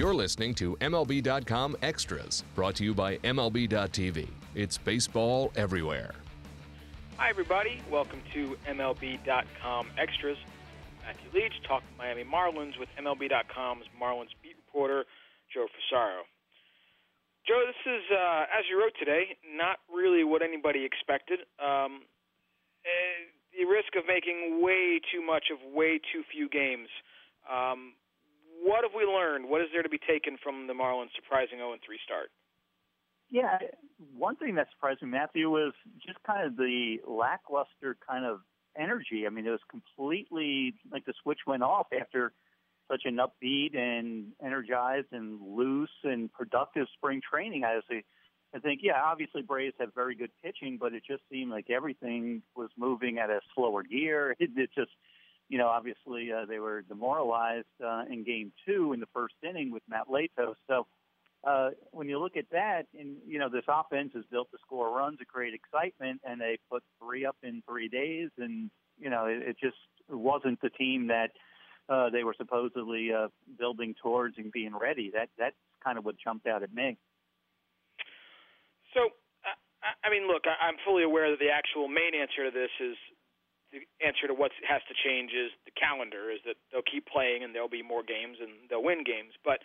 You're listening to MLB.com Extras, brought to you by MLB.tv. It's baseball everywhere. Hi, everybody. Welcome to MLB.com Extras. Matthew Leach talking Miami Marlins with MLB.com's Marlins beat reporter, Joe Fusaro. Joe, this is, as you wrote today, not really what anybody expected. The risk of making way too much of way too few games. What have we learned? What is there to be taken from the Marlins' surprising 0-3 start? Yeah, one thing that surprised me, Matthew, was just kind of the lackluster kind of energy. I mean, it was completely like the switch went off after such an upbeat and energized and loose and productive spring training. I think, yeah, obviously Braves have very good pitching, but it just seemed like everything was moving at a slower gear. It just, you know, obviously they were demoralized in Game 2 in the first inning with Matt Latos. So when you look at that, and, you know, this offense is built to score runs, to create excitement, and they put 3 up in 3 days, and, you know, it just wasn't the team that they were supposedly building towards and being ready. That's kind of what jumped out at me. So, I mean, look, I'm fully aware that the actual main answer to this is the answer to what has to change is the calendar, is that they'll keep playing and there'll be more games and they'll win games. But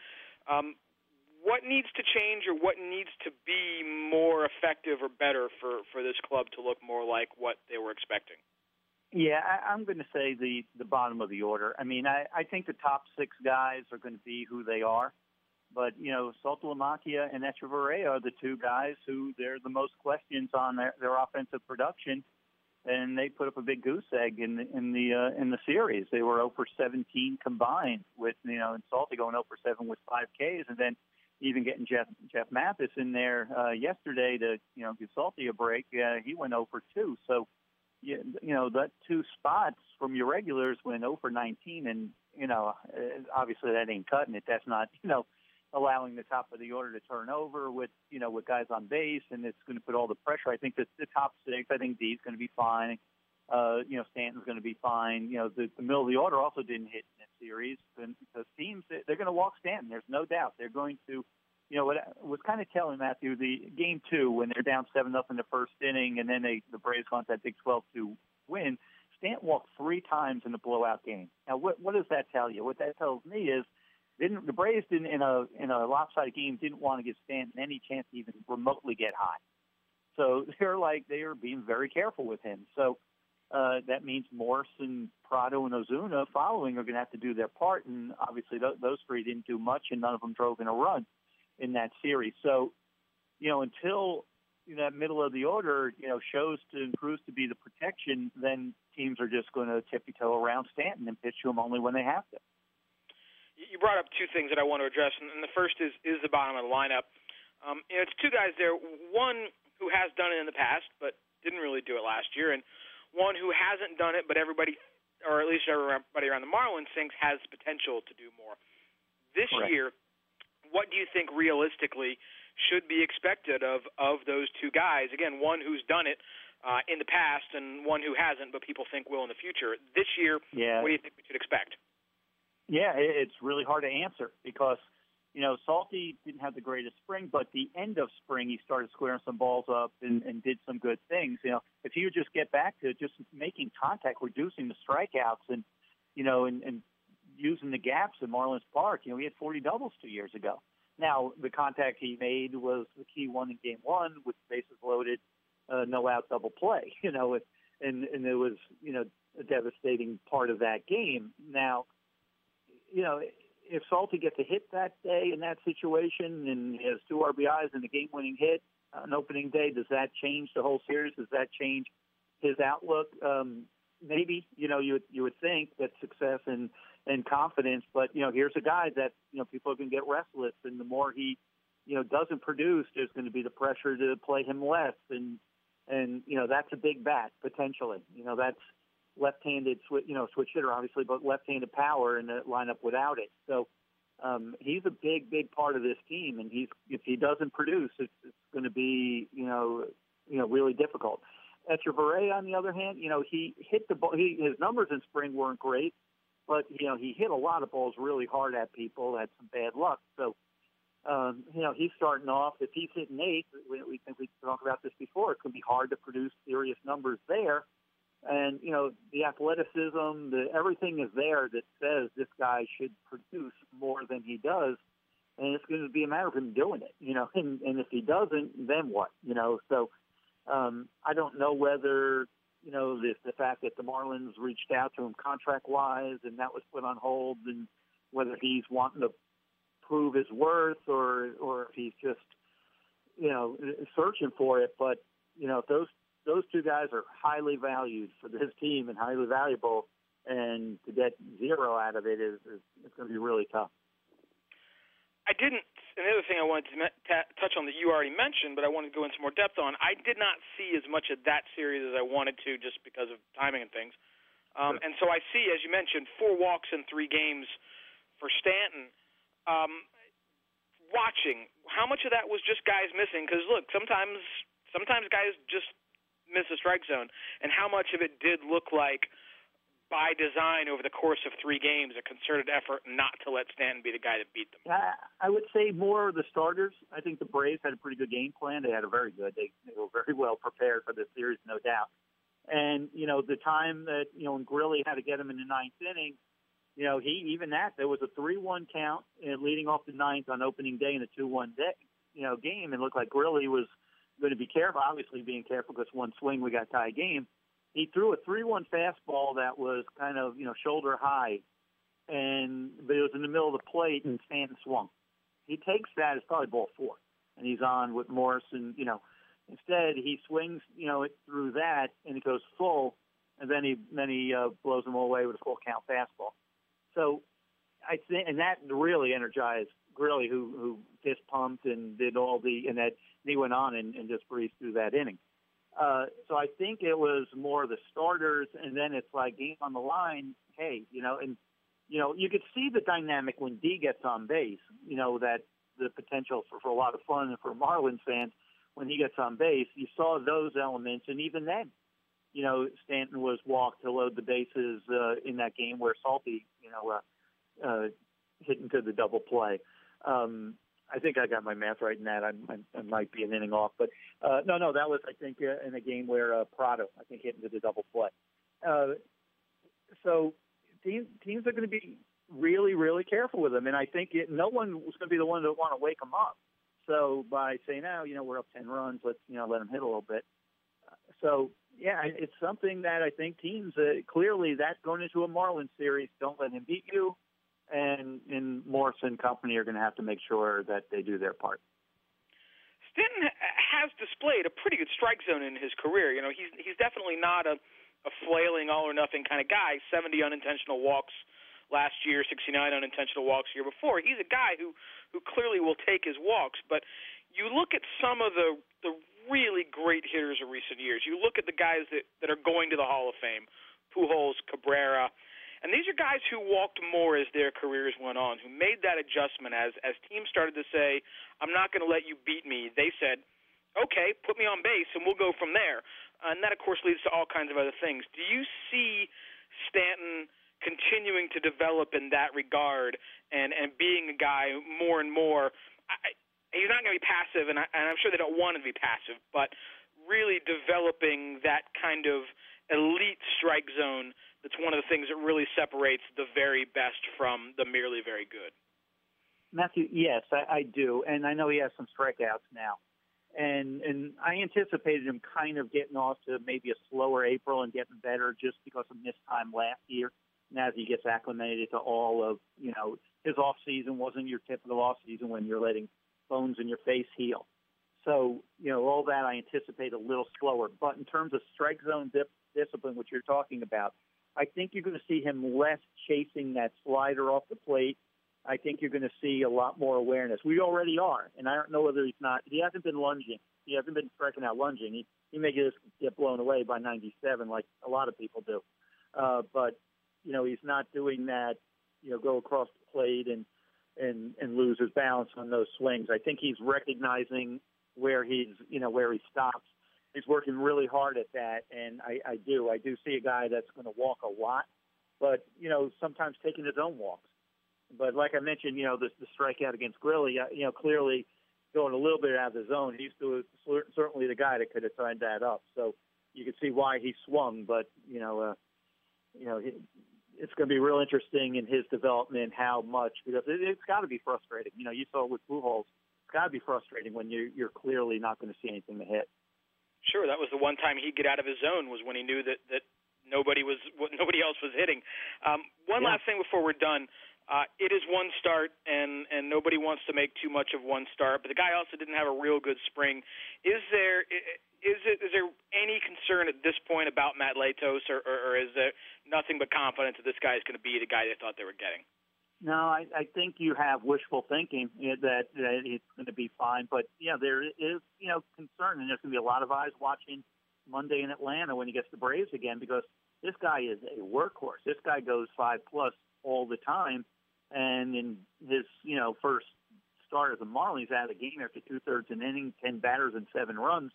what needs to change or what needs to be more effective or better for this club to look more like what they were expecting? Yeah, I'm going to say the bottom of the order. I mean, I think the top 6 guys are going to be who they are. But, you know, Saltalamacchia and Echeverria are the 2 guys who they're the most questions on their offensive production, and they put up a big goose egg in the series. They were 0 for 17 combined with, you know, and Salty going 0 for 7 with 5 Ks, and then even getting Jeff Mathis in there yesterday to, you know, give Salty a break. He went 0 for 2. So, you know, that 2 spots from your regulars went 0 for 19, and, you know, obviously that ain't cutting it. That's not, you know, allowing the top of the order to turn over with, you know, with guys on base, and it's going to put all the pressure. I think that the top 6, I think D's going to be fine. You know, Stanton's going to be fine. You know, the middle of the order also didn't hit in this series. And the teams, they're going to walk Stanton. There's no doubt. They're going to, you know, what was kind of telling, Matthew, the Game 2, when they're down 7-0 in the first inning, and then the Braves got that big 12-2 win, Stanton walked 3 times in the blowout game. Now, what does that tell you? What that tells me is, the Braves didn't in a lopsided game didn't want to give Stanton any chance to even remotely get high. So they are being very careful with him. So that means Morse and Prado and Ozuna following are going to have to do their part, and obviously those 3 didn't do much, and none of them drove in a run in that series. So, you know, until that middle of the order, you know, shows and proves to be the protection, then teams are just going to tippy-toe around Stanton and pitch to him only when they have to. You brought up 2 things that I want to address, and the first is the bottom of the lineup. You know, it's 2 guys there, one who has done it in the past but didn't really do it last year, and one who hasn't done it but everybody, or at least everybody around the Marlins, thinks has potential to do more. This Correct. year, what do you think realistically should be expected of those 2 guys? Again, one who's done it in the past and one who hasn't but people think will in the future. This year, What do you think we should expect? Yeah, it's really hard to answer because, you know, Salty didn't have the greatest spring, but the end of spring he started squaring some balls up and did some good things. You know, if he would just get back to just making contact, reducing the strikeouts, and, you know, and using the gaps in Marlins Park, you know, he had 40 doubles 2 years ago. Now, the contact he made was the key one in Game 1 with bases loaded, no out double play, you know, and it was, you know, a devastating part of that game. Now, you know, if Salty gets a hit that day in that situation and he has 2 RBIs and a game-winning hit on opening day, does that change the whole series? Does that change his outlook? Maybe, you know, you would think that success and confidence, but, you know, here's a guy that, you know, people are going to get restless, and the more he, you know, doesn't produce, there's going to be the pressure to play him less, and you know, that's a big bat, potentially. You know, that's left-handed, switch hitter, obviously, but left-handed power in the lineup without it. So he's a big, big part of this team, and if he doesn't produce, it's going to be, you know, really difficult. Echeverria, on the other hand, you know, he hit the ball. His numbers in spring weren't great, but he hit a lot of balls really hard at people, had some bad luck. So he's starting off. If he's hitting 8, we think we talked about this before. It could be hard to produce serious numbers there. And the athleticism, everything is there that says this guy should produce more than he does. And it's going to be a matter of him doing it, and if he doesn't, then what, So I don't know whether, the fact that the Marlins reached out to him contract-wise and that was put on hold, and whether he's wanting to prove his worth or if he's just, searching for it. But, those two guys are highly valued for this team and highly valuable, and to get 0 out of it is going to be really tough. Another thing I wanted to touch on that you already mentioned, but I wanted to go into more depth on, I did not see as much of that series as I wanted to just because of timing and things. Sure. And so I see, as you mentioned, 4 walks in 3 games for Stanton. Watching, how much of that was just guys missing? Because, look, sometimes guys just miss a strike zone. And how much of it did look like, by design over the course of 3 games, a concerted effort not to let Stanton be the guy that beat them? I would say more of the starters. I think the Braves had a pretty good game plan. They had a very good. They were very well prepared for this series, no doubt. And, the time that, when Grilli had to get him in the 9th inning, there was a 3-1 count leading off the 9th on opening day in a 2-1 game. And looked like Grilli was going to be careful, obviously being careful because one swing we got tie game. He threw a 3-1 fastball that was kind of, shoulder high, but it was in the middle of the plate, and Stanton swung. He takes that, it's probably ball 4, and he's on with Morrison. Instead he swings, it through that, and it goes full, and then he blows him away with a full count fastball. So I think, and that really energized Grilli, who fist pumped and did and he went on and just breezed through that inning. So I think it was more the starters, and then it's like game on the line. Hey, you could see the dynamic when D gets on base. That the potential for a lot of fun and for Marlins fans when he gets on base. You saw those elements, and even then, Stanton was walked to load the bases in that game where Salty, hit into the double play. I think I got my math right in that. I might be an inning off, but no, that was, I think, in a game where Prado, I think, hit into the double play. So teams are going to be really, really careful with him, and I think no one was going to be the one to want to wake him up. So by saying, we're up 10 runs, let's let him hit a little bit. So yeah, it's something that I think teams clearly that going into a Marlins series, don't let him beat you. And Morrison Company are going to have to make sure that they do their part. Stanton has displayed a pretty good strike zone in his career. He's definitely not a flailing all-or-nothing kind of guy. 70 unintentional walks last year, 69 unintentional walks the year before. He's a guy who clearly will take his walks. But you look at some of the really great hitters of recent years. You look at the guys that are going to the Hall of Fame, Pujols, Cabrera. And these are guys who walked more as their careers went on, who made that adjustment as teams started to say, I'm not going to let you beat me. They said, okay, put me on base, and we'll go from there. And that, of course, leads to all kinds of other things. Do you see Stanton continuing to develop in that regard and being a guy more and more? He's not going to be passive, and I'm sure they don't want him to be passive, but really developing that kind of elite strike zone. That's one of the things that really separates the very best from the merely very good. Matthew, yes, I do. And I know he has some strikeouts now. And I anticipated him kind of getting off to maybe a slower April and getting better just because of missed time last year. And as he gets acclimated to all of, his off season wasn't your typical off season when you're letting bones in your face heal. So, all that I anticipate a little slower. But in terms of strike zone discipline, which you're talking about, I think you're going to see him less chasing that slider off the plate. I think you're going to see a lot more awareness. We already are, and I don't know whether he hasn't been lunging. He hasn't been striking out lunging. He may just get blown away by 97 like a lot of people do. But, he's not doing that, go across the plate and lose his balance on those swings. I think he's recognizing where he stops. He's working really hard at that, and I do see a guy that's going to walk a lot, but, sometimes taking his own walks. But like I mentioned, the strikeout against Grilli, clearly going a little bit out of the zone. He's certainly the guy that could have tied that up. So you can see why he swung, but, it's going to be real interesting in his development, how much, because it's got to be frustrating. You saw it with Pujols. It's got to be frustrating when you're clearly not going to see anything to hit. Sure, that was the one time he'd get out of his zone was when he knew that nobody else was hitting. One last thing before we're done. It is one start, and nobody wants to make too much of one start. But the guy also didn't have a real good spring. Is there any concern at this point about Matt Latos, or is there nothing but confidence that this guy is going to be the guy they thought they were getting? No, I think you have wishful thinking that it's going to be fine. But there is concern, and there's going to be a lot of eyes watching Monday in Atlanta when he gets the Braves again, because this guy is a workhorse. This guy goes 5+ all the time. And in his, first start as a Marlins, out of the game after 2/3 an inning, 10 batters and 7 runs.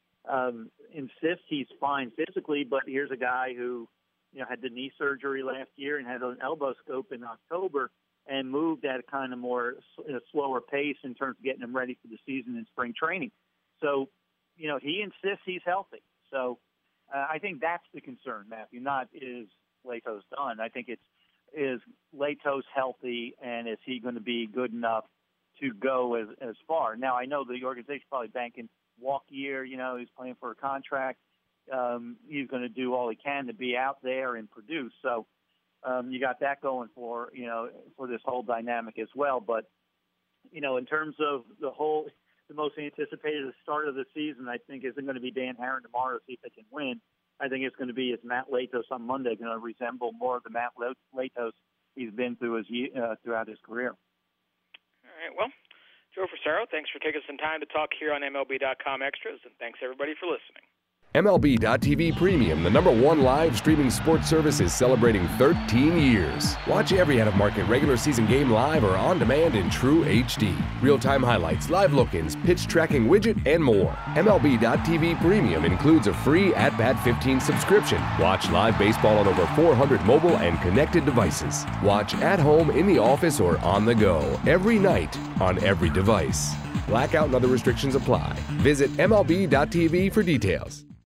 Insists he's fine physically, but here's a guy who, had the knee surgery last year and had an elbow scope in October and moved at a kind of more slower pace in terms of getting him ready for the season in spring training. So, he insists he's healthy. So I think that's the concern, Matthew, not is Latos done. I think is Latos healthy, and is he going to be good enough to go as far? Now, I know the organization's probably banking walk year. He's playing for a contract. He's going to do all he can to be out there and produce. So you got that going for this whole dynamic as well. But, in terms of the most anticipated start of the season, I think isn't going to be Dan Herron tomorrow to see if they can win. I think it's going to be Matt Latos on Monday, going to resemble more of the Matt Latos he's been throughout his career. All right, well, Joe Frisaro, thanks for taking some time to talk here on MLB.com Extras, and thanks everybody for listening. MLB.tv Premium, the #1 live streaming sports service, is celebrating 13 years. Watch every out-of-market regular season game live or on demand in true HD. Real-time highlights, live look-ins, pitch tracking widget, and more. MLB.tv Premium includes a free At-Bat 15 subscription. Watch live baseball on over 400 mobile and connected devices. Watch at home, in the office, or on the go every night on every device. Blackout and other restrictions apply. Visit MLB.tv for details.